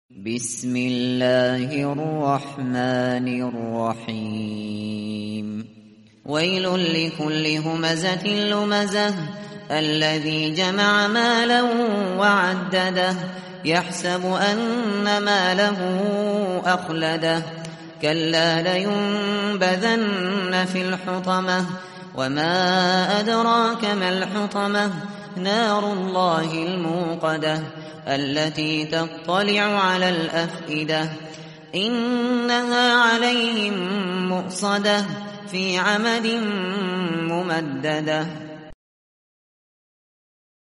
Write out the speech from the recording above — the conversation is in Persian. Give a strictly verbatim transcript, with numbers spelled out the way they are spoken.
بسم الله الرحمن الرحیم ویل لكل همزة لمزة الذي جمع مالا وعدده يحسب أن ماله أخلده كلا لينبذن في الحطمة وما أدراك ما الحطمة نار الله الموقدة التي تطلع على الأفئدة إنها عليهم مؤصدة في عمد ممددة